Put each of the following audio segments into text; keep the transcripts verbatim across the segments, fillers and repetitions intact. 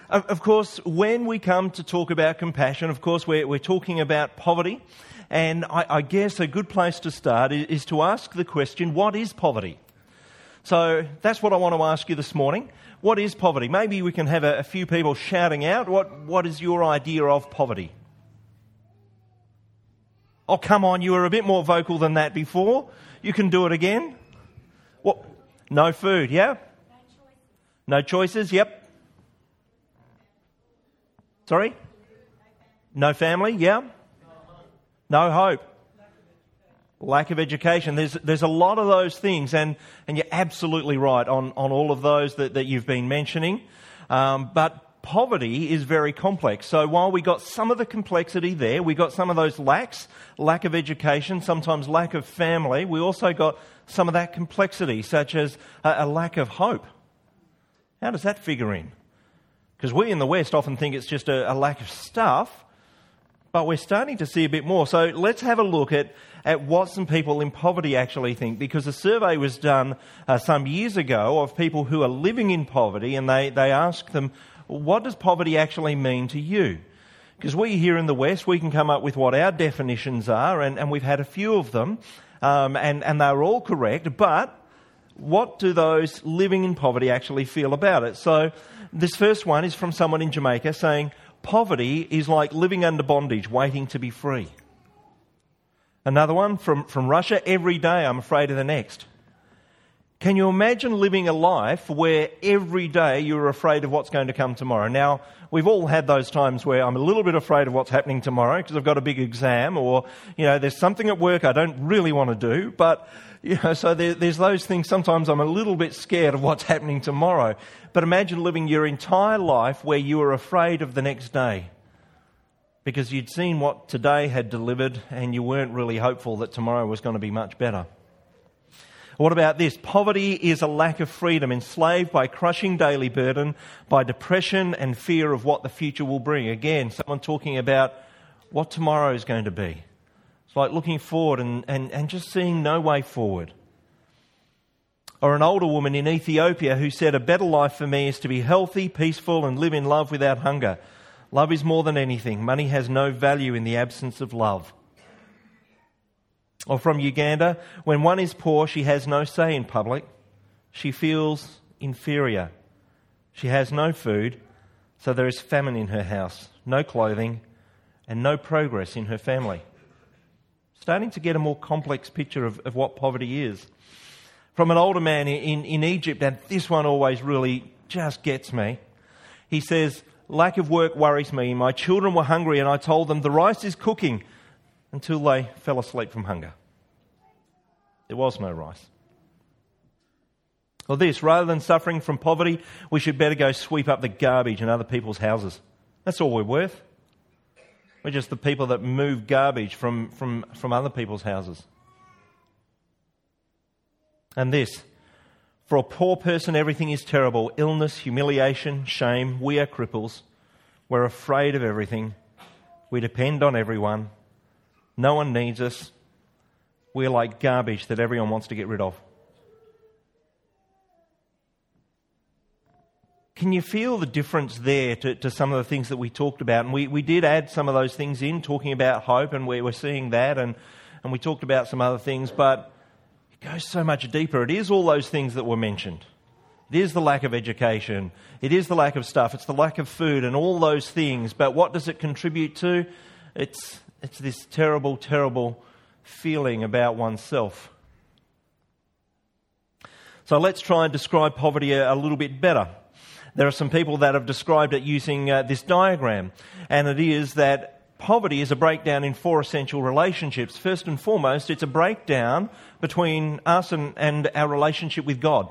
of, of course, when we come to talk about compassion, of course, we're, we're talking about poverty. And I, I guess a good place to start is, is to ask the question, what is poverty? So that's what I want to ask you this morning. What is poverty? Maybe we can have a, a few people shouting out, what, what is your idea of poverty? Oh, come on, you were a bit more vocal than that before. You can do it again. What? No food, yeah? No choices, yep. Sorry? No family, yeah? No hope. Lack of education. There's there's a lot of those things, and, and you're absolutely right on, on all of those that, that you've been mentioning. Um, but poverty is very complex. So while we got some of the complexity there, we got some of those lacks, lack of education, sometimes lack of family, we also got some of that complexity, such as a, a lack of hope. How does that figure in? Because we in the West often think it's just a, a lack of stuff, but we're starting to see a bit more. So let's have a look at, at what some people in poverty actually think, because a survey was done uh, some years ago of people who are living in poverty, and they, they asked them, what does poverty actually mean to you? Because we here in the West, we can come up with what our definitions are, and, and we've had a few of them, um, and, and they're all correct, but what do those living in poverty actually feel about it? So this first one is from someone in Jamaica saying, poverty is like living under bondage, waiting to be free. Another one from, from Russia, every day I'm afraid of the next. Can you imagine living a life where every day you're afraid of what's going to come tomorrow? Now, we've all had those times where I'm a little bit afraid of what's happening tomorrow because I've got a big exam, or, you know, there's something at work I don't really want to do. But, you know, so there, there's those things. Sometimes I'm a little bit scared of what's happening tomorrow. But imagine living your entire life where you were afraid of the next day because you'd seen what today had delivered and you weren't really hopeful that tomorrow was going to be much better. What about this? Poverty is a lack of freedom, enslaved by crushing daily burden, by depression and fear of what the future will bring. Again, someone talking about what tomorrow is going to be. It's like looking forward and, and, and just seeing no way forward. Or an older woman in Ethiopia who said, a better life for me is to be healthy, peaceful, and live in love without hunger. Love is more than anything. Money has no value in the absence of love. Or from Uganda, when one is poor, she has no say in public. She feels inferior. She has no food, so there is famine in her house, no clothing, and no progress in her family. Starting to get a more complex picture of, of what poverty is. From an older man in, in Egypt, and this one always really just gets me. He says, lack of work worries me. My children were hungry and I told them the rice is cooking, until they fell asleep from hunger. There was no rice. Or this, rather than suffering from poverty, we should better go sweep up the garbage in other people's houses. That's all we're worth. We're just the people that move garbage from, from, from other people's houses. And this, for a poor person everything is terrible. Illness, humiliation, shame. We are cripples. We're afraid of everything. We depend on everyone. No one needs us. We're like garbage that everyone wants to get rid of. Can you feel the difference there to, to some of the things that we talked about? And we, we did add some of those things in, talking about hope, and we were seeing that, and, and we talked about some other things, but it goes so much deeper. It is all those things that were mentioned. It is the lack of education. It is the lack of stuff. It's the lack of food and all those things. But what does it contribute to? It's It's this terrible, terrible feeling about oneself. So let's try and describe poverty a, a little bit better. There are some people that have described it using uh, this diagram, and it is that poverty is a breakdown in four essential relationships. First and foremost, it's a breakdown between us and, and our relationship with God.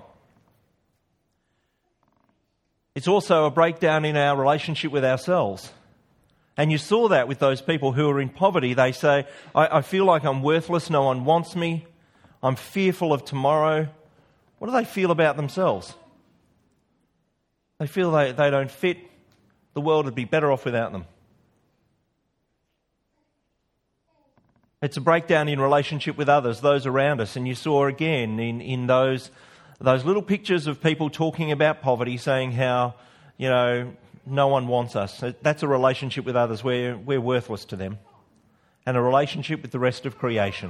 It's also a breakdown in our relationship with ourselves. And you saw that with those people who are in poverty. They say, I, I feel like I'm worthless, no one wants me, I'm fearful of tomorrow. What do they feel about themselves? They feel they, they don't fit. The world would be better off without them. It's a breakdown in relationship with others, those around us. And you saw again in, in those, those little pictures of people talking about poverty, saying how, you know, no one wants us. That's a relationship with others where we're worthless to them. And a relationship with the rest of creation.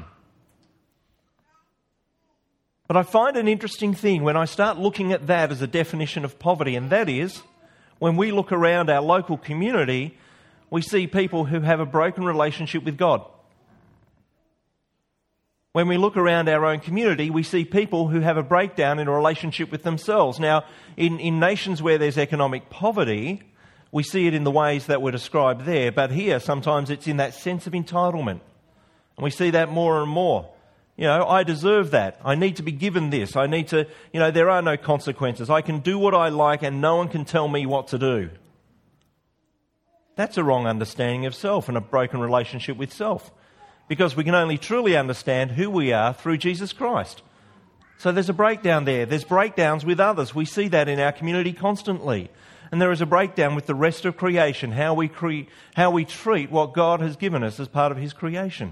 But I find an interesting thing when I start looking at that as a definition of poverty, and that is, when we look around our local community, we see people who have a broken relationship with God. When we look around our own community, we see people who have a breakdown in a relationship with themselves. Now, in, in nations where there's economic poverty, we see it in the ways that were described there, but here sometimes it's in that sense of entitlement. And we see that more and more. You know, I deserve that. I need to be given this. I need to, you know, there are no consequences. I can do what I like and no one can tell me what to do. That's a wrong understanding of self and a broken relationship with self. Because we can only truly understand who we are through Jesus Christ. So there's a breakdown there. There's breakdowns with others. We see that in our community constantly. And there is a breakdown with the rest of creation, how we cre- how we treat what God has given us as part of His creation.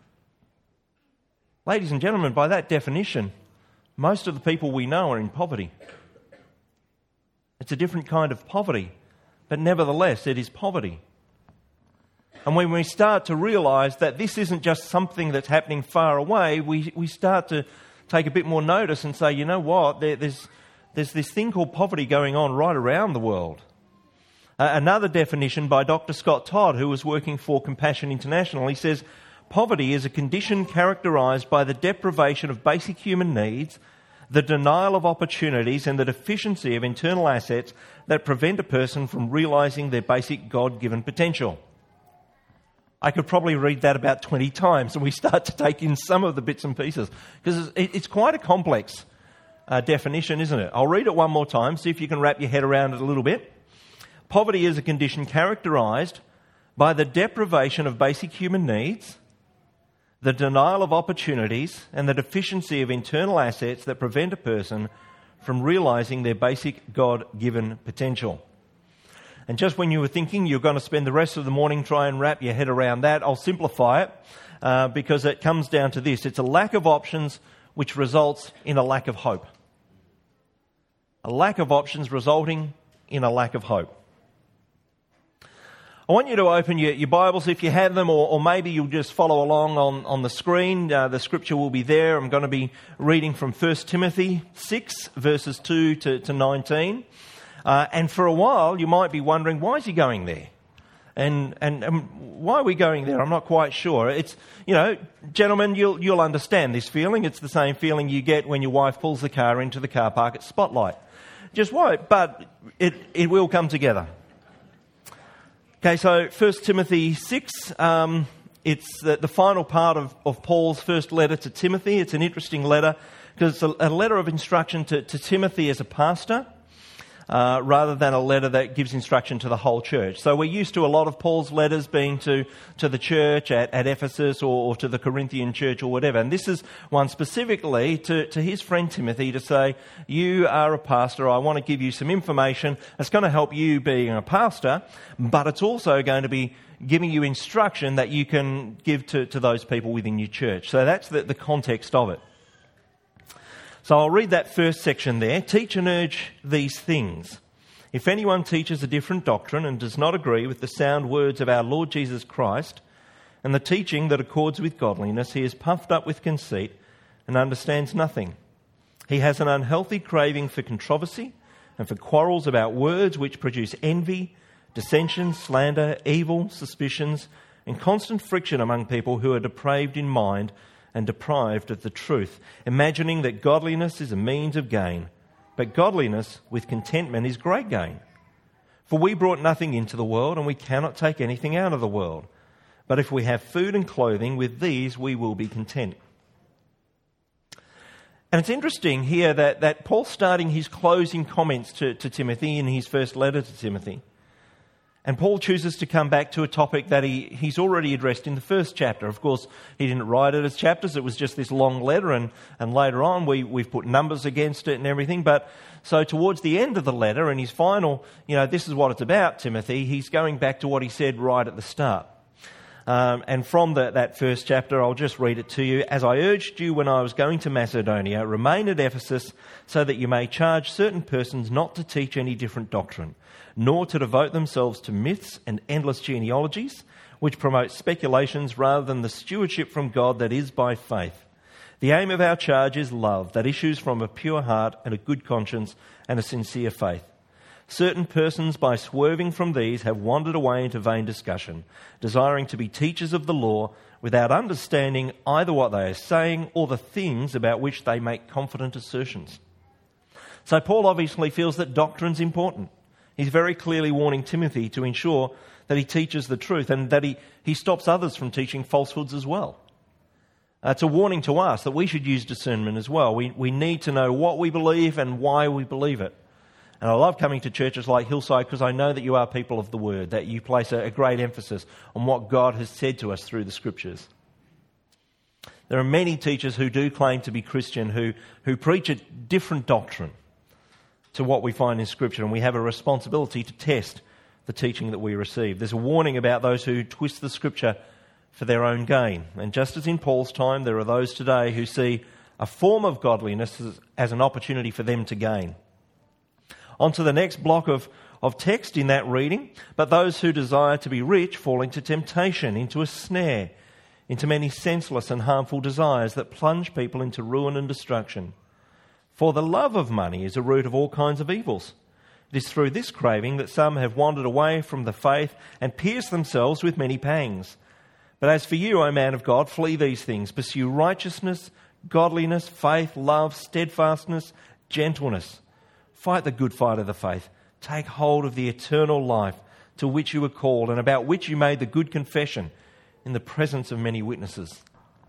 Ladies and gentlemen, by that definition, most of the people we know are in poverty. It's a different kind of poverty, but nevertheless, it is poverty. And when we start to realise that this isn't just something that's happening far away, we, we start to take a bit more notice and say, you know what, there, there's, there's this thing called poverty going on right around the world. Uh, another definition by Doctor Scott Todd, who was working for Compassion International, he says, poverty is a condition characterised by the deprivation of basic human needs, the denial of opportunities and the deficiency of internal assets that prevent a person from realising their basic God-given potential. I could probably read that about twenty times and we start to take in some of the bits and pieces because it's quite a complex uh, definition, isn't it? I'll read it one more time, see if you can wrap your head around it a little bit. Poverty is a condition characterised by the deprivation of basic human needs, the denial of opportunities and the deficiency of internal assets that prevent a person from realising their basic God-given potential. And just when you were thinking you're going to spend the rest of the morning trying and wrap your head around that, I'll simplify it uh, because it comes down to this. It's a lack of options which results in a lack of hope. A lack of options resulting in a lack of hope. I want you to open your, your Bibles if you have them, or, or maybe you'll just follow along on, on the screen. Uh, the scripture will be there. I'm going to be reading from First Timothy six, verses two to, to nineteen. Uh, and for a while, you might be wondering, why is he going there? And, and and why are we going there? I'm not quite sure. It's, you know, gentlemen, you'll you'll understand this feeling. It's the same feeling you get when your wife pulls the car into the car park at Spotlight. Just why? But it, it will come together. Okay, so First Timothy six, um, it's the, the final part of, of Paul's first letter to Timothy. It's an interesting letter because it's a, a letter of instruction to, to Timothy as a pastor. Uh, rather than a letter that gives instruction to the whole church. So we're used to a lot of Paul's letters being to, to the church at, at Ephesus or, or to the Corinthian church or whatever. And this is one specifically to, to his friend Timothy to say, you are a pastor, I want to give you some information that's going to help you being a pastor, but it's also going to be giving you instruction that you can give to, to those people within your church. So that's the, the context of it. So I'll read that first section there. Teach and urge these things. If anyone teaches a different doctrine and does not agree with the sound words of our Lord Jesus Christ and the teaching that accords with godliness, he is puffed up with conceit and understands nothing. He has an unhealthy craving for controversy and for quarrels about words which produce envy, dissension, slander, evil, suspicions, and constant friction among people who are depraved in mind and deprived of the truth, imagining that godliness is a means of gain. But godliness with contentment is great gain. For we brought nothing into the world, and we cannot take anything out of the world. But if we have food and clothing, with these we will be content. And it's interesting here that, that Paul's starting his closing comments to, to Timothy in his first letter to Timothy. And Paul chooses to come back to a topic that he, he's already addressed in the first chapter. Of course, he didn't write it as chapters. It was just this long letter, and, and later on we, we've put numbers against it and everything. But so towards the end of the letter, and his final, you know, this is what it's about, Timothy, he's going back to what he said right at the start. Um, and from the, that first chapter, I'll just read it to you. As I urged you when I was going to Macedonia, remain at Ephesus so that you may charge certain persons not to teach any different doctrine, nor to devote themselves to myths and endless genealogies, which promote speculations rather than the stewardship from God that is by faith. The aim of our charge is love that issues from a pure heart and a good conscience and a sincere faith. Certain persons, by swerving from these, have wandered away into vain discussion, desiring to be teachers of the law without understanding either what they are saying or the things about which they make confident assertions. So Paul obviously feels that doctrine's important. He's very clearly warning Timothy to ensure that he teaches the truth and that he, he stops others from teaching falsehoods as well. Uh, it's a warning to us that we should use discernment as well. We, we need to know what we believe and why we believe it. And I love coming to churches like Hillside because I know that you are people of the Word, that you place a, a great emphasis on what God has said to us through the Scriptures. There are many teachers who do claim to be Christian who, who preach a different doctrine to what we find in Scripture, and we have a responsibility to test the teaching that we receive. There's a warning about those who twist the Scripture for their own gain. And just as in Paul's time, there are those today who see a form of godliness as, as an opportunity for them to gain. On to the next block of, of text in that reading. But those who desire to be rich fall into temptation, into a snare, into many senseless and harmful desires that plunge people into ruin and destruction. For the love of money is a root of all kinds of evils. It is through this craving that some have wandered away from the faith and pierced themselves with many pangs. But as for you, O man of God, flee these things. Pursue righteousness, godliness, faith, love, steadfastness, gentleness. Fight the good fight of the faith. Take hold of the eternal life to which you were called and about which you made the good confession in the presence of many witnesses.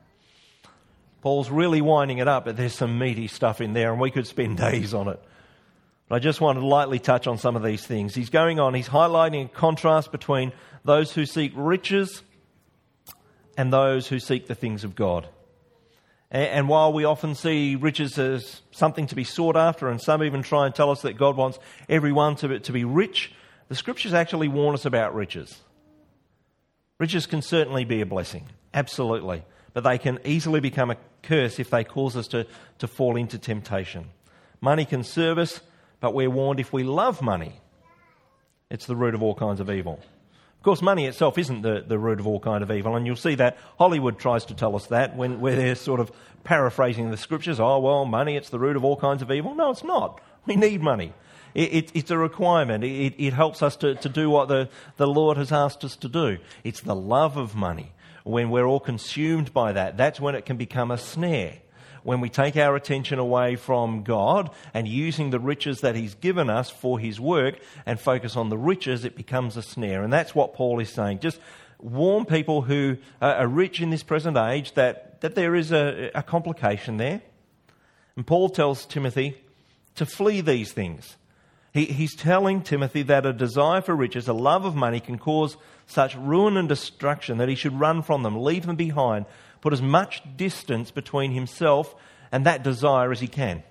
Paul's really winding it up, but there's some meaty stuff in there and we could spend days on it. But I just want to lightly touch on some of these things. He's going on, he's highlighting a contrast between those who seek riches and those who seek the things of God. And while we often see riches as something to be sought after, and some even try and tell us that God wants everyone to, to be rich, the Scriptures actually warn us about riches. Riches can certainly be a blessing, absolutely, but they can easily become a curse if they cause us to, to fall into temptation. Money can serve us, but we're warned if we love money, it's the root of all kinds of evil. Of course, money itself isn't the, the root of all kind of evil, and you'll see that Hollywood tries to tell us that when where they're sort of paraphrasing the Scriptures. Oh, well, money, it's the root of all kinds of evil. No, it's not. We need money. It, it, it's a requirement. It, it helps us to, to do what the, the Lord has asked us to do. It's the love of money. When we're all consumed by that, that's when it can become a snare. When we take our attention away from God and using the riches that He's given us for His work and focus on the riches, it becomes a snare. And that's what Paul is saying. Just warn people who are rich in this present age that, that there is a, a complication there. And Paul tells Timothy to flee these things. He, he's telling Timothy that a desire for riches, a love of money, can cause such ruin and destruction that he should run from them, leave them behind, put as much distance between himself and that desire as he can.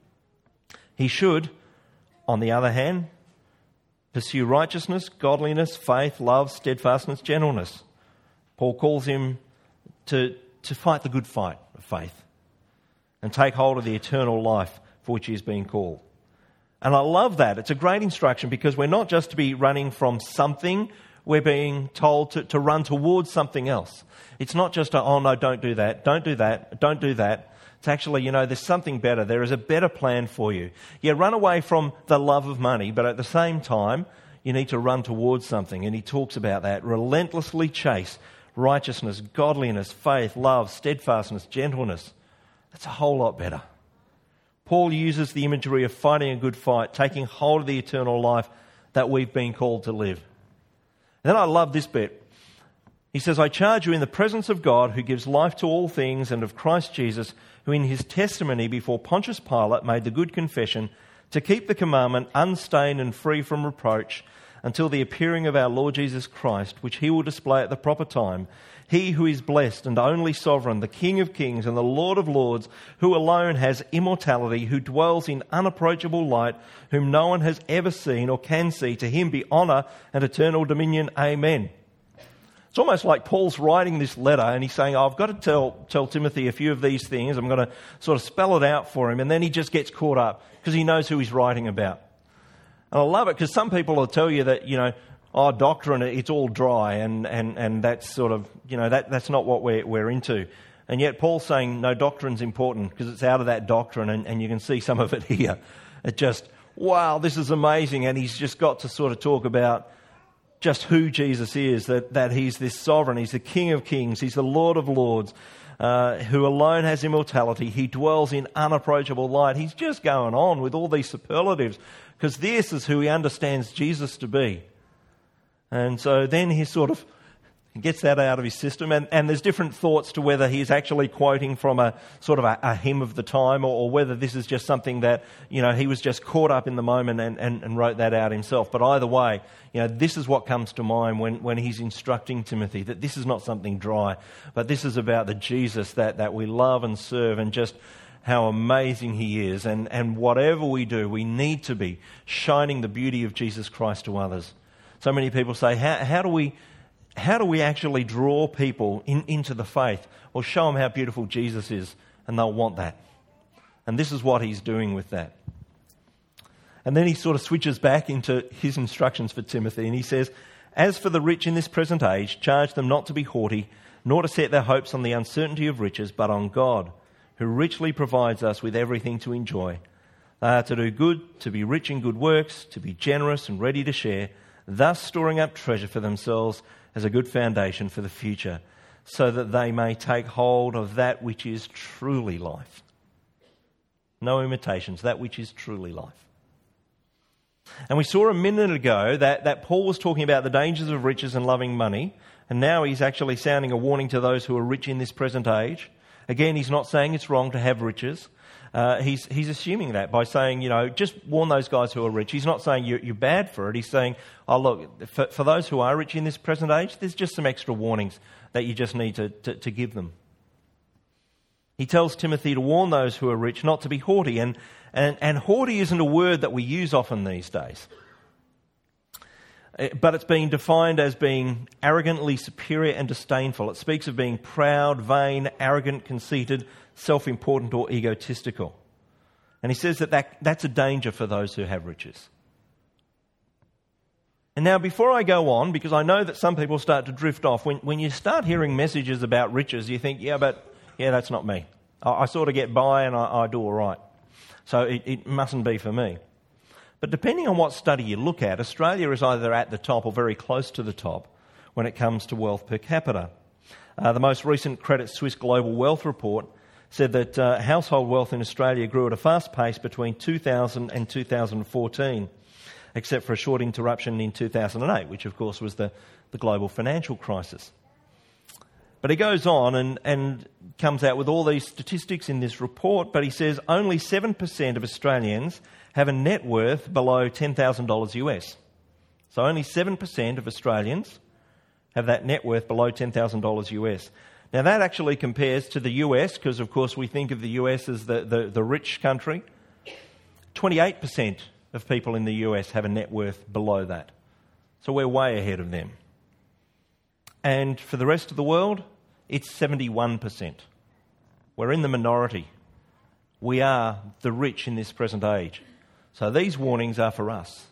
He should, on the other hand, pursue righteousness, godliness, faith, love, steadfastness, gentleness. Paul calls him to, to fight the good fight of faith and take hold of the eternal life for which he is being called. And I love that. It's a great instruction because we're not just to be running from something, we're being told to, to run towards something else. It's not just a, oh no, don't do that, don't do that, don't do that. It's actually, you know, there's something better. There is a better plan for you. Yeah, run away from the love of money, but at the same time, you need to run towards something. And he talks about that. Relentlessly chase righteousness, godliness, faith, love, steadfastness, gentleness. That's a whole lot better. Paul uses the imagery of fighting a good fight, taking hold of the eternal life that we've been called to live. And then I love this bit. He says, I charge you in the presence of God who gives life to all things and of Christ Jesus, who in his testimony before Pontius Pilate made the good confession to keep the commandment unstained and free from reproach until the appearing of our Lord Jesus Christ, which he will display at the proper time. He who is blessed and only sovereign, the King of kings and the Lord of lords, who alone has immortality, who dwells in unapproachable light, whom no one has ever seen or can see, to him be honour and eternal dominion. Amen. It's almost like Paul's writing this letter and he's saying, oh, I've got to tell, tell Timothy a few of these things. I'm going to sort of spell it out for him. And then he just gets caught up because he knows who he's writing about. And I love it because some people will tell you that, you know, oh, doctrine, it's all dry and, and, and that's sort of, you know, that, that's not what we're, we're into. And yet Paul's saying, no, doctrine's important because it's out of that doctrine, and, and you can see some of it here. It just, wow, this is amazing. And he's just got to sort of talk about just who Jesus is, that, that he's this sovereign, he's the King of Kings, he's the Lord of Lords, uh, who alone has immortality. He dwells in unapproachable light. He's just going on with all these superlatives because this is who he understands Jesus to be. And so then he sort of gets that out of his system, and, and there's different thoughts to whether he's actually quoting from a sort of a, a hymn of the time, or, or whether this is just something that, you know, he was just caught up in the moment and, and, and wrote that out himself. But either way, you know, this is what comes to mind when, when he's instructing Timothy, that this is not something dry, but this is about the Jesus that, that we love and serve, and just how amazing he is. And, and whatever we do, we need to be shining the beauty of Jesus Christ to others. So many people say, how, how do we... How do we actually draw people in, into the faith? Well, show them how beautiful Jesus is, and they'll want that. And this is what he's doing with that. And then he sort of switches back into his instructions for Timothy, and he says, as for the rich in this present age, charge them not to be haughty, nor to set their hopes on the uncertainty of riches, but on God, who richly provides us with everything to enjoy. They are to do good, to be rich in good works, to be generous and ready to share, thus storing up treasure for themselves as a good foundation for the future, so that they may take hold of that which is truly life. No imitations, that which is truly life. And we saw a minute ago that, that Paul was talking about the dangers of riches and loving money, and now he's actually sounding a warning to those who are rich in this present age. Again, he's not saying it's wrong to have riches. Uh, he's he's assuming that by saying, you know, just warn those guys who are rich. He's not saying you're, you're bad for it. He's saying, oh, look, for, for those who are rich in this present age, there's just some extra warnings that you just need to, to, to give them. He tells Timothy to warn those who are rich not to be haughty. And, and, and haughty isn't a word that we use often these days. But it's being defined as being arrogantly superior and disdainful. It speaks of being proud, vain, arrogant, conceited, self-important or egotistical. And he says that, that that's a danger for those who have riches. And now before I go on, because I know that some people start to drift off, when, when you start hearing messages about riches, you think, yeah, but yeah, that's not me. I, I sort of get by and I, I do all right. So it, it mustn't be for me. But depending on what study you look at, Australia is either at the top or very close to the top when it comes to wealth per capita. Uh, the most recent Credit Suisse Global Wealth Report said that uh, household wealth in Australia grew at a fast pace between two thousand and two thousand fourteen, except for a short interruption in two thousand eight, which of course was the, the global financial crisis. But he goes on and, and comes out with all these statistics in this report, but he says only seven percent of Australians have a net worth below ten thousand dollars U S. So only seven percent of Australians have that net worth below ten thousand dollars U S. Now that actually compares to the U S, because of course we think of the U S as the, the, the rich country. twenty-eight percent of people in the U S have a net worth below that. So we're way ahead of them. And for the rest of the world, it's seventy-one percent. We're in the minority. We are the rich in this present age. So these warnings are for us.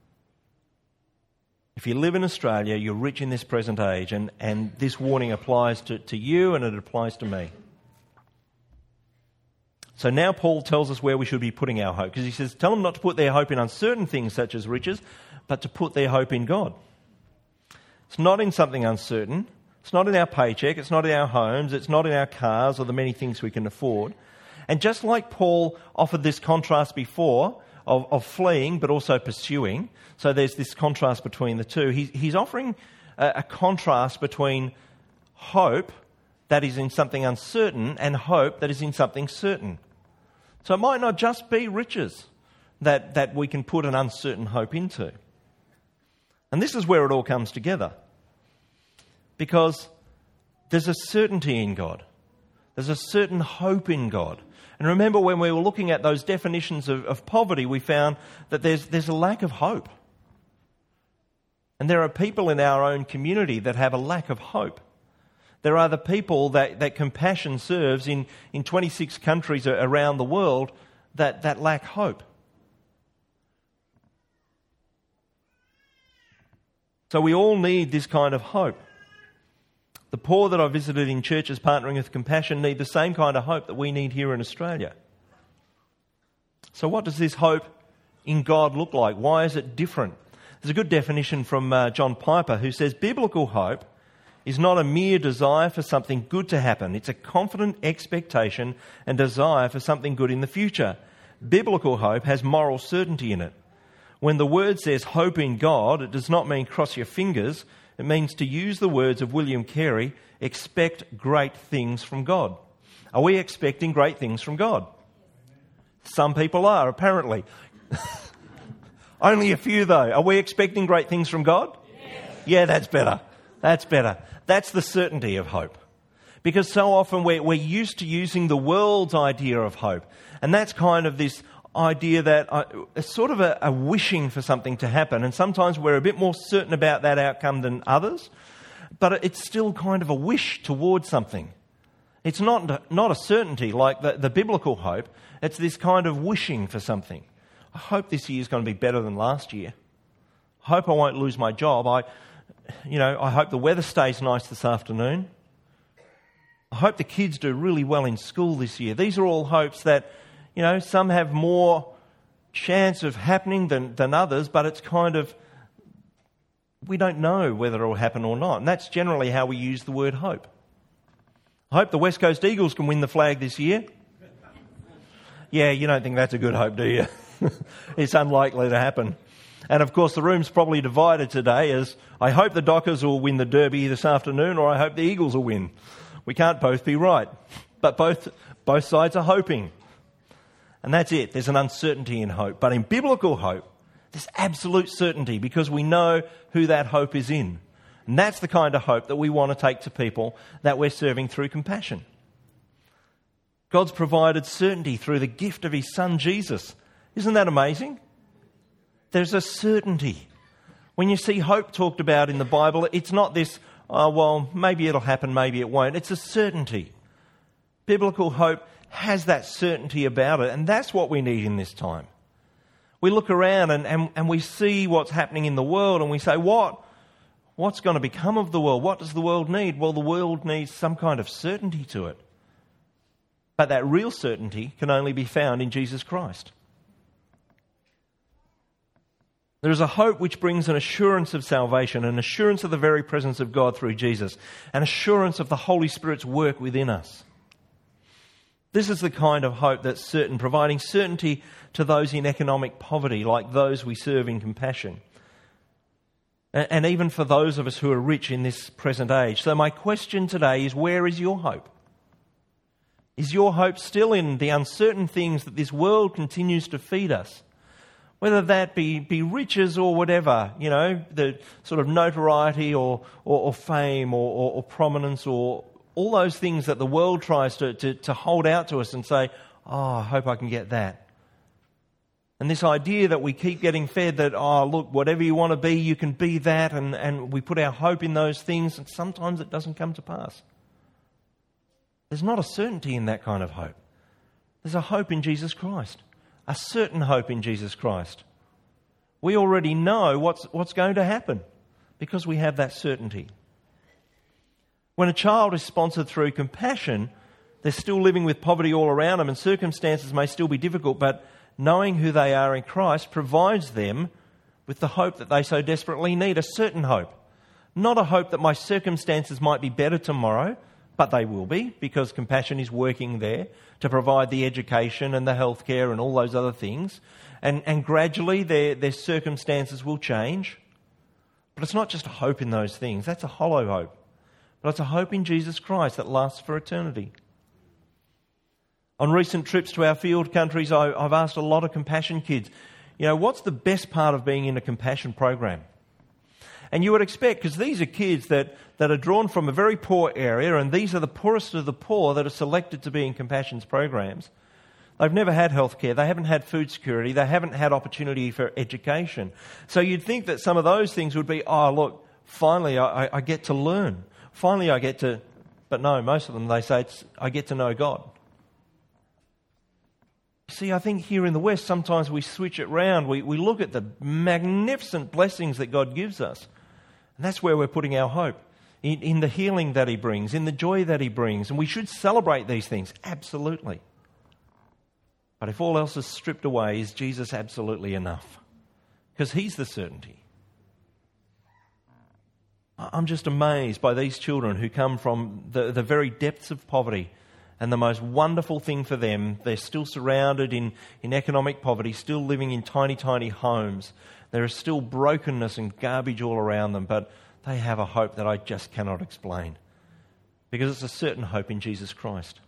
If you live in Australia, you're rich in this present age, and, and this warning applies to, to you and it applies to me. So now Paul tells us where we should be putting our hope, because he says, tell them not to put their hope in uncertain things such as riches, but to put their hope in God. It's not in something uncertain. It's not in our paycheck. It's not in our homes. It's not in our cars or the many things we can afford. And just like Paul offered this contrast before, Of, of fleeing but also pursuing. So there's this contrast between the two. He, he's offering a, a contrast between hope that is in something uncertain and hope that is in something certain. So it might not just be riches that, that we can put an uncertain hope into. And this is where it all comes together. Because there's a certainty in God. There's a certain hope in God. And remember, when we were looking at those definitions of, of poverty, we found that there's, there's a lack of hope. And there are people in our own community that have a lack of hope. There are the people that, that Compassion serves in, in twenty-six countries around the world that, that lack hope. So we all need this kind of hope. The poor that I visited in churches partnering with Compassion need the same kind of hope that we need here in Australia. So what does this hope in God look like? Why is it different? There's a good definition from uh, John Piper, who says biblical hope is not a mere desire for something good to happen. It's a confident expectation and desire for something good in the future. Biblical hope has moral certainty in it. When the word says hope in God, it does not mean cross your fingers. It means, to use the words of William Carey, expect great things from God. Are we expecting great things from God? Some people are, apparently. Only a few, though. Are we expecting great things from God? Yes. Yeah, that's better. That's better. That's the certainty of hope. Because so often we're, we're used to using the world's idea of hope. And that's kind of this idea that uh, it's sort of a, a wishing for something to happen. And sometimes we're a bit more certain about that outcome than others. But it's still kind of a wish towards something. It's not, not a certainty like the, the biblical hope. It's this kind of wishing for something. I hope this year is going to be better than last year. I hope I won't lose my job. I, you know, I hope the weather stays nice this afternoon. I hope the kids do really well in school this year. These are all hopes that, you know, some have more chance of happening than, than others, but it's kind of, we don't know whether it will happen or not. And that's generally how we use the word hope. I hope the West Coast Eagles can win the flag this year. Yeah, you don't think that's a good hope, do you? It's unlikely to happen. And of course the room's probably divided today as I hope the Dockers will win the Derby this afternoon, or I hope the Eagles will win. We can't both be right. But both both sides are hoping. And that's it. There's an uncertainty in hope. But in biblical hope, there's absolute certainty because we know who that hope is in. And that's the kind of hope that we want to take to people that we're serving through Compassion. God's provided certainty through the gift of his Son, Jesus. Isn't that amazing? There's a certainty. When you see hope talked about in the Bible, it's not this, oh, well, maybe it'll happen, maybe it won't. It's a certainty. Biblical hope has that certainty about it, and that's what we need in this time. We look around and, and, and we see what's happening in the world, and we say, what? What's going to become of the world? What does the world need? Well, the world needs some kind of certainty to it. But that real certainty can only be found in Jesus Christ. There is a hope which brings an assurance of salvation, an assurance of the very presence of God through Jesus, an assurance of the Holy Spirit's work within us. This is the kind of hope that's certain, providing certainty to those in economic poverty, like those we serve in Compassion, and even for those of us who are rich in this present age. So my question today is, where is your hope? Is your hope still in the uncertain things that this world continues to feed us? Whether that be, be riches or whatever, you know, the sort of notoriety or, or, or fame or, or, or prominence or all those things that the world tries to, to, to hold out to us and say, oh, I hope I can get that. And this idea that we keep getting fed that, oh, look, whatever you want to be, you can be that, and, and we put our hope in those things, and sometimes it doesn't come to pass. There's not a certainty in that kind of hope. There's a hope in Jesus Christ. A certain hope in Jesus Christ. We already know what's what's going to happen because we have that certainty. When a child is sponsored through Compassion, they're still living with poverty all around them and circumstances may still be difficult, but knowing who they are in Christ provides them with the hope that they so desperately need, a certain hope. Not a hope that my circumstances might be better tomorrow, but they will be, because Compassion is working there to provide the education and the healthcare and all those other things. And, and gradually their, their circumstances will change. But it's not just a hope in those things. That's a hollow hope. But it's a hope in Jesus Christ that lasts for eternity. On recent trips to our field countries, I, I've asked a lot of Compassion kids, you know, what's the best part of being in a Compassion program? And you would expect, because these are kids that, that are drawn from a very poor area, and these are the poorest of the poor that are selected to be in Compassion's programs, They've never had healthcare. They haven't had food security. They haven't had opportunity for education. So you'd think that some of those things would be, oh, look, finally I, I get to learn. Finally I get to... But no, most of them, they say, it's, I get to know God. See, I think here in the West, sometimes we switch it round. We, we look at the magnificent blessings that God gives us. And that's where we're putting our hope. In, in the healing that he brings, in the joy that he brings. And we should celebrate these things, absolutely. But if all else is stripped away, is Jesus absolutely enough? Because he's the certainty. I'm just amazed by these children who come from the, the very depths of poverty. And the most wonderful thing for them, they're still surrounded in, in economic poverty, still living in tiny, tiny homes. There is still brokenness and garbage all around them, but they have a hope that I just cannot explain. Because it's a certain hope in Jesus Christ.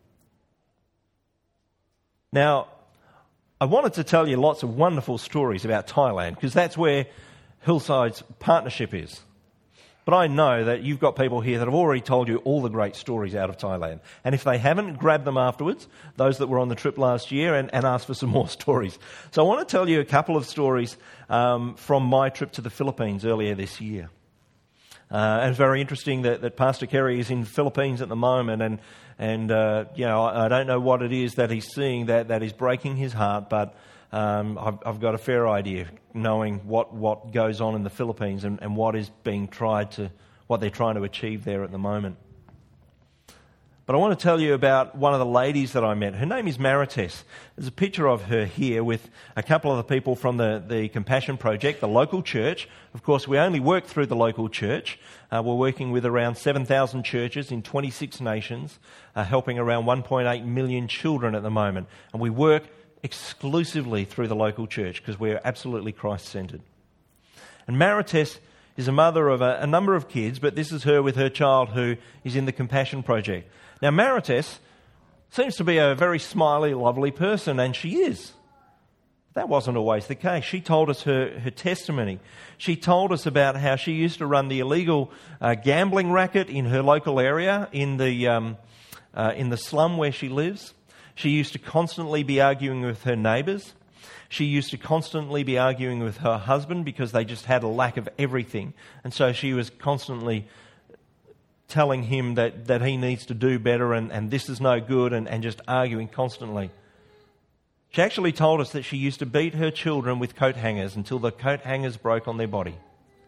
Now, I wanted to tell you lots of wonderful stories about Thailand, because that's where Hillside's partnership is. But I know that you've got people here that have already told you all the great stories out of Thailand. And if they haven't, grab them afterwards, those that were on the trip last year, and, and ask for some more stories. So I want to tell you a couple of stories um, from my trip to the Philippines earlier this year. Uh, and it's very interesting that, that Pastor Kerry is in the Philippines at the moment, and and uh, you know I, I don't know what it is that he's seeing that, that is breaking his heart, but um, I've, I've got a fair idea, knowing what, what goes on in the Philippines and, and what is being tried to what they're trying to achieve there at the moment. But I want to tell you about one of the ladies that I met. Her name is Marites. There's a picture of her here with a couple of the people from the, the Compassion Project, the local church. Of course, we only work through the local church. Uh, we're working with around seven thousand churches in twenty-six nations, uh, helping around one point eight million children at the moment. And we work exclusively through the local church because we're absolutely Christ-centered. And Marites is a mother of a, a number of kids, but this is her with her child who is in the Compassion Project. Now, Marites seems to be a very smiley, lovely person, and she is. That wasn't always the case. She told us her, her testimony. She told us about how she used to run the illegal uh, gambling racket in her local area, in the um, uh, in the slum where she lives. She used to constantly be arguing with her neighbours. She used to constantly be arguing with her husband because they just had a lack of everything. And so she was constantly telling him that, that he needs to do better and, and this is no good, and, and just arguing constantly. She actually told us that she used to beat her children with coat hangers until the coat hangers broke on their body.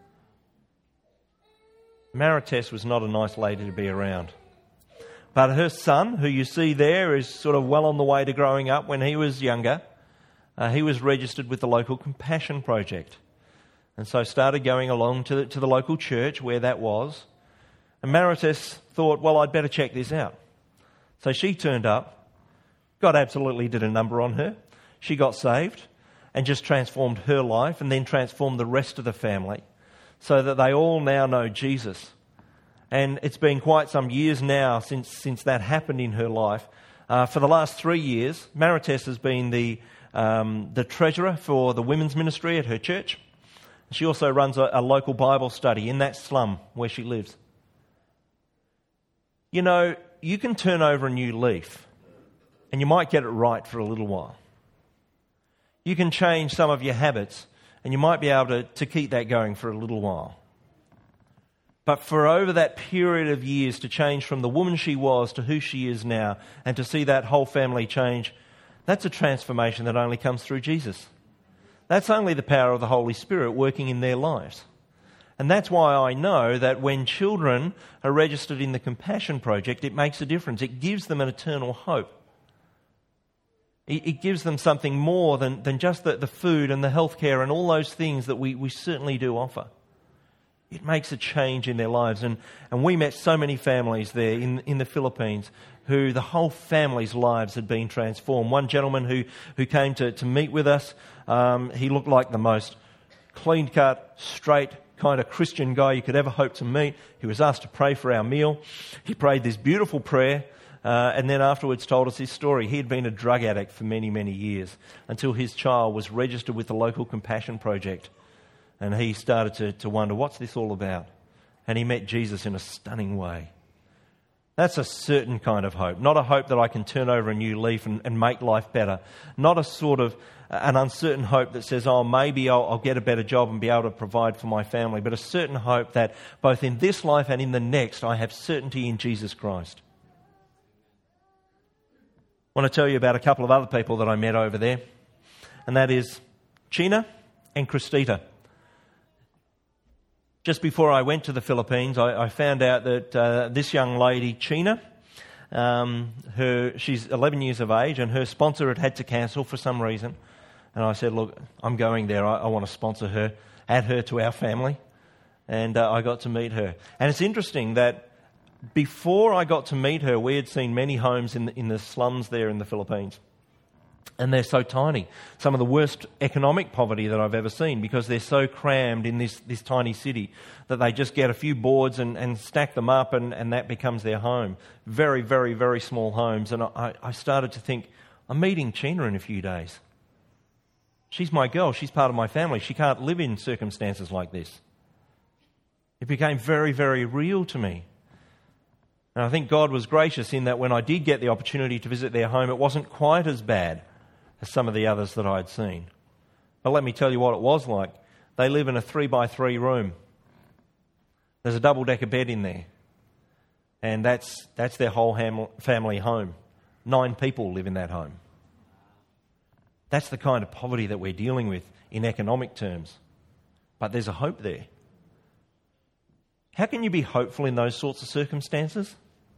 Marites was not a nice lady to be around. But her son, who you see there, is sort of well on the way to growing up. When he was younger, uh, he was registered with the local Compassion Project. And so started going along to the, to the local church where that was. And Marites thought, well, I'd better check this out. So she turned up. God absolutely did a number on her. She got saved and just transformed her life and then transformed the rest of the family so that they all now know Jesus. And it's been quite some years now since since that happened in her life. Uh, for the last three years, Marites has been the um, the treasurer for the women's ministry at her church. She also runs a, a local Bible study in that slum where she lives. You know, you can turn over a new leaf and you might get it right for a little while. You can change some of your habits and you might be able to, to keep that going for a little while. But for over that period of years to change from the woman she was to who she is now and to see that whole family change, that's a transformation that only comes through Jesus. That's only the power of the Holy Spirit working in their lives. And that's why I know that when children are registered in the Compassion Project, it makes a difference. It gives them an eternal hope. It, it gives them something more than, than just the, the food and the healthcare and all those things that we, we certainly do offer. It makes a change in their lives. And, and we met so many families there in, in the Philippines who the whole family's lives had been transformed. One gentleman who, who came to, to meet with us, um, he looked like the most clean-cut, straight, kind of Christian guy you could ever hope to meet. He was asked to pray for our meal. He prayed this beautiful prayer uh, and then afterwards told us his story. He had been a drug addict for many, many years until his child was registered with the local Compassion Project. And he started to, to wonder, what's this all about? And he met Jesus in a stunning way. That's a certain kind of hope, not a hope that I can turn over a new leaf and, and make life better. Not a sort of an uncertain hope that says, oh, maybe I'll, I'll get a better job and be able to provide for my family, but a certain hope that both in this life and in the next, I have certainty in Jesus Christ. I want to tell you about a couple of other people that I met over there, and that is China and Christita. Just before I went to the Philippines, I, I found out that uh, this young lady, China, um, her she's eleven years of age, and her sponsor had had to cancel for some reason. And I said, look, I'm going there. I, I want to sponsor her, add her to our family. And uh, I got to meet her. And it's interesting that before I got to meet her, we had seen many homes in the, in the slums there in the Philippines. And they're so tiny. Some of the worst economic poverty that I've ever seen, because they're so crammed in this, this tiny city that they just get a few boards and, and stack them up, and, and that becomes their home. Very, very, very small homes. And I, I started to think, I'm meeting China in a few days. She's my girl. She's part of my family. She can't live in circumstances like this. It became very, very real to me. And I think God was gracious in that when I did get the opportunity to visit their home, it wasn't quite as bad as some of the others that I'd seen. But let me tell you what it was like. They live in a three by three room. There's a double-decker bed in there. And that's that's their whole ham- family home. Nine people live in that home. That's the kind of poverty that we're dealing with in economic terms. But there's a hope there. How can you be hopeful in those sorts of circumstances?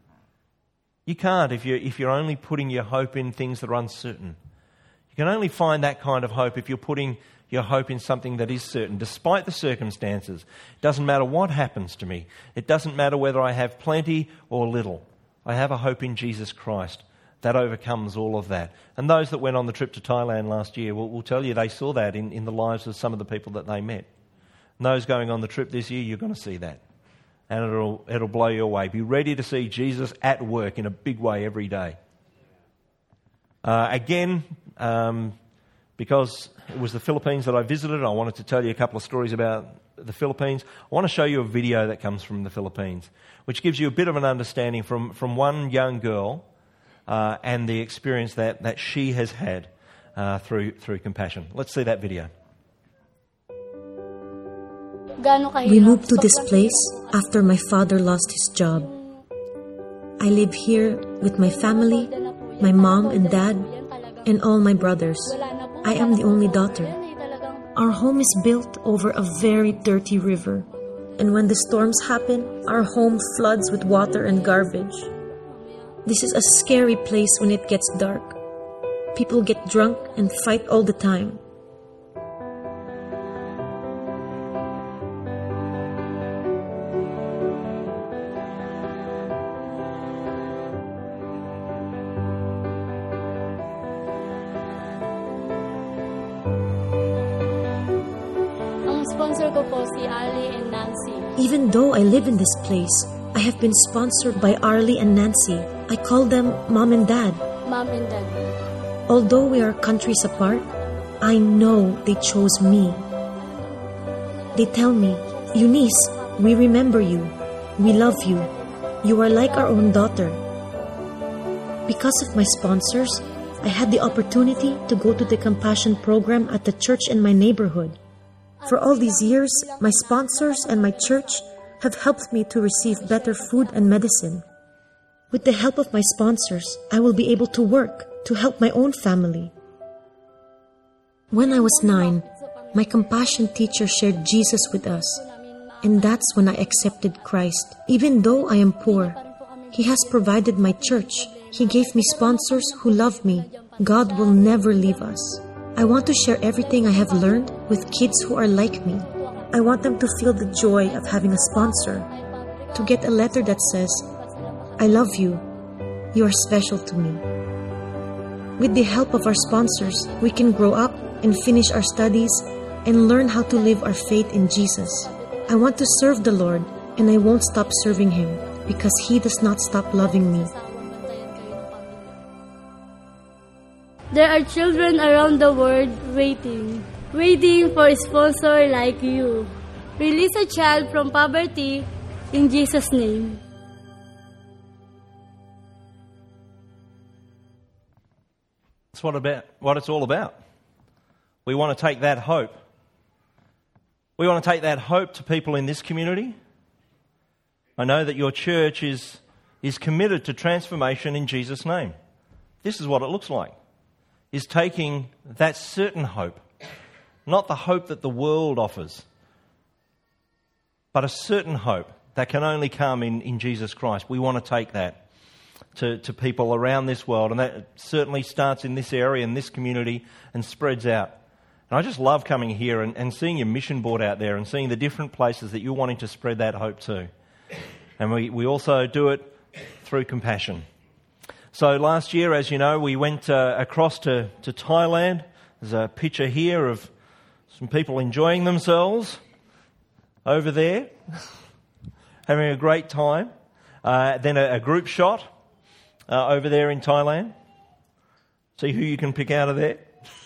You can't if you're, if you're only putting your hope in things that are uncertain. You can only find that kind of hope if you're putting your hope in something that is certain, despite the circumstances. It doesn't matter what happens to me. It doesn't matter whether I have plenty or little. I have a hope in Jesus Christ that overcomes all of that. And those that went on the trip to Thailand last year will, will tell you they saw that in, in the lives of some of the people that they met. And those going on the trip this year, you're going to see that. And it'll, it'll blow you away. Be ready to see Jesus at work in a big way every day. Uh, again, um, because it was the Philippines that I visited, I wanted to tell you a couple of stories about the Philippines. I want to show you a video that comes from the Philippines, which gives you a bit of an understanding from, from one young girl uh, and the experience that, that she has had uh, through, through compassion. Let's see that video. We moved to this place after my father lost his job. I live here with my family, my mom and dad, and all my brothers. I am the only daughter. Our home is built over a very dirty river. And when the storms happen, our home floods with water and garbage. This is a scary place when it gets dark. People get drunk and fight all the time. Even though I live in this place, I have been sponsored by Arlie and Nancy. I call them Mom and Dad. Mom and Dad. Although we are countries apart, I know they chose me. They tell me, Eunice, we remember you. We love you. You are like our own daughter. Because of my sponsors, I had the opportunity to go to the Compassion program at the church in my neighborhood. For all these years, my sponsors and my church have helped me to receive better food and medicine. With the help of my sponsors, I will be able to work to help my own family. When I was nine, my compassion teacher shared Jesus with us, and that's when I accepted Christ. Even though I am poor, He has provided my church. He gave me sponsors who love me. God will never leave us. I want to share everything I have learned with kids who are like me. I want them to feel the joy of having a sponsor, to get a letter that says, I love you. You are special to me. With the help of our sponsors, we can grow up and finish our studies and learn how to live our faith in Jesus. I want to serve the Lord, and I won't stop serving Him because He does not stop loving me. There are children around the world waiting, waiting for a sponsor like you. Release a child from poverty in Jesus' name. That's what about what it's all about. We want to take that hope. We want to take that hope to people in this community. I know that your church is, is committed to transformation in Jesus' name. This is what it looks like, is taking that certain hope, not the hope that the world offers, but a certain hope that can only come in, in Jesus Christ. We want to take that to, to people around this world, and that certainly starts in this area, in this community, and spreads out. And I just love coming here and, and seeing your mission board out there and seeing the different places that you're wanting to spread that hope to. And we, we also do it through compassion. So last year, as you know, we went uh, across to, to Thailand. There's a picture here of some people enjoying themselves over there, having a great time. Uh, then a, a group shot uh, over there in Thailand. See who you can pick out of there.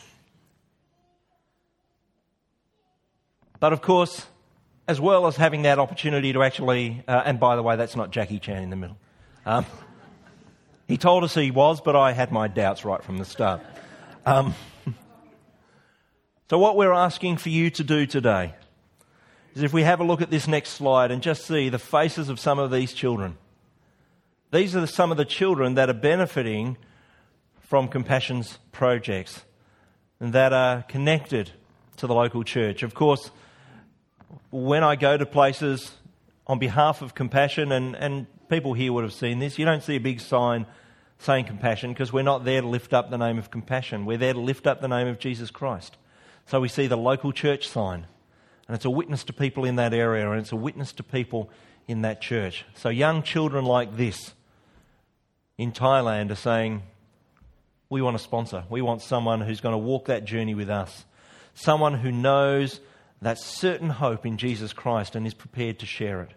But of course, as well as having that opportunity to actually, uh, and by the way, that's not Jackie Chan in the middle. Um, he told us he was, but I had my doubts right from the start. Um, so what we're asking for you to do today is, if we have a look at this next slide and just see the faces of some of these children. These are the, some of the children that are benefiting from Compassion's projects and that are connected to the local church. Of course, when I go to places on behalf of Compassion, and, and people here would have seen this, you don't see a big sign saying Compassion, because we're not there to lift up the name of Compassion. We're there to lift up the name of Jesus Christ. So we see the local church sign, and it's a witness to people in that area, and it's a witness to people in that church. So young children like this in Thailand are saying, we want to sponsor. We want someone who's going to walk that journey with us. Someone who knows that certain hope in Jesus Christ and is prepared to share it.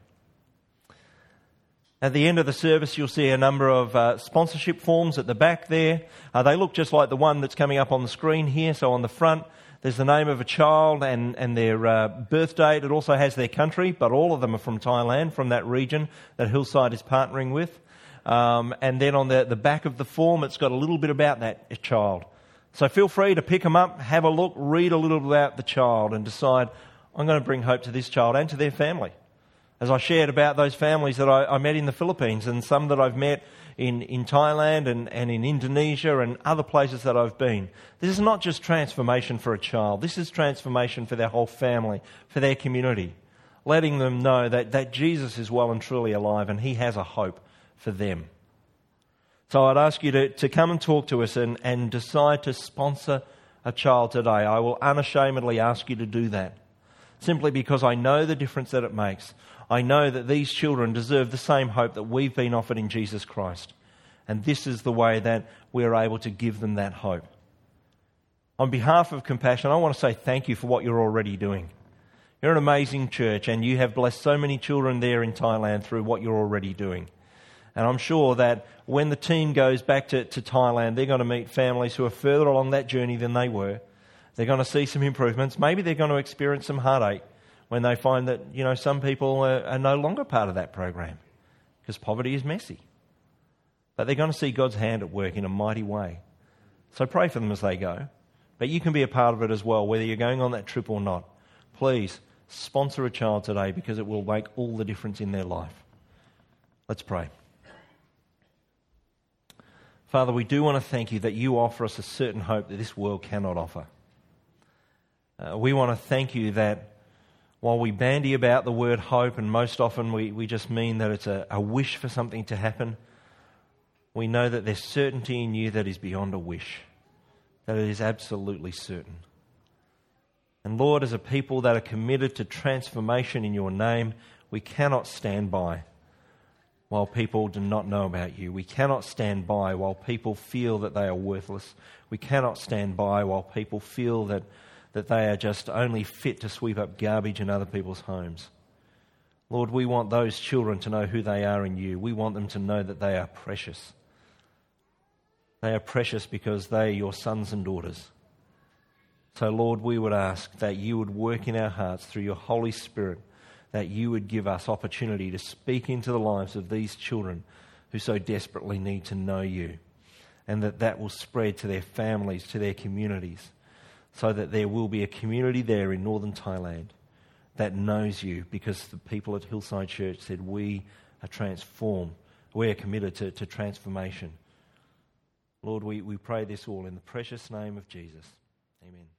At the end of the service, you'll see a number of uh, sponsorship forms at the back there. Uh, they look just like the one that's coming up on the screen here. So on the front, there's the name of a child and, and their uh, birth date. It also has their country, but all of them are from Thailand, from that region that Hillside is partnering with. Um, and then on the, the back of the form, it's got a little bit about that child. So feel free to pick them up, have a look, read a little about the child and decide, I'm going to bring hope to this child and to their family. As I shared about those families that I, I met in the Philippines, and some that I've met in, in Thailand and, and in Indonesia and other places that I've been. This is not just transformation for a child. This is transformation for their whole family, for their community. Letting them know that, that Jesus is well and truly alive and he has a hope for them. So I'd ask you to, to come and talk to us and, and decide to sponsor a child today. I will unashamedly ask you to do that, simply because I know the difference that it makes. I know that these children deserve the same hope that we've been offered in Jesus Christ. And this is the way that we're able to give them that hope. On behalf of Compassion, I want to say thank you for what you're already doing. You're an amazing church, and you have blessed so many children there in Thailand through what you're already doing. And I'm sure that when the team goes back to, to Thailand, they're going to meet families who are further along that journey than they were. They're going to see some improvements. Maybe they're going to experience some heartache when they find that, you know, some people are, are no longer part of that program, because poverty is messy. But they're going to see God's hand at work in a mighty way. So pray for them as they go. But you can be a part of it as well, whether you're going on that trip or not. Please sponsor a child today, because it will make all the difference in their life. Let's pray. Father, we do want to thank you that you offer us a certain hope that this world cannot offer. Uh, we want to thank you that while we bandy about the word hope, and most often we, we just mean that it's a, a wish for something to happen, we know that there's certainty in you that is beyond a wish, that it is absolutely certain. And Lord, as a people that are committed to transformation in your name, we cannot stand by while people do not know about you. We cannot stand by while people feel that they are worthless. We cannot stand by while people feel that, that they are just only fit to sweep up garbage in other people's homes. Lord, we want those children to know who they are in you. We want them to know that they are precious. They are precious because they are your sons and daughters. So Lord, we would ask that you would work in our hearts through your Holy Spirit, that you would give us opportunity to speak into the lives of these children who so desperately need to know you. and that that will spread to their families, to their communities, so that there will be a community there in northern Thailand that knows you, because the people at Hillside Church said, we are transformed. We are committed to, to transformation. Lord, we, we pray this all in the precious name of Jesus. Amen.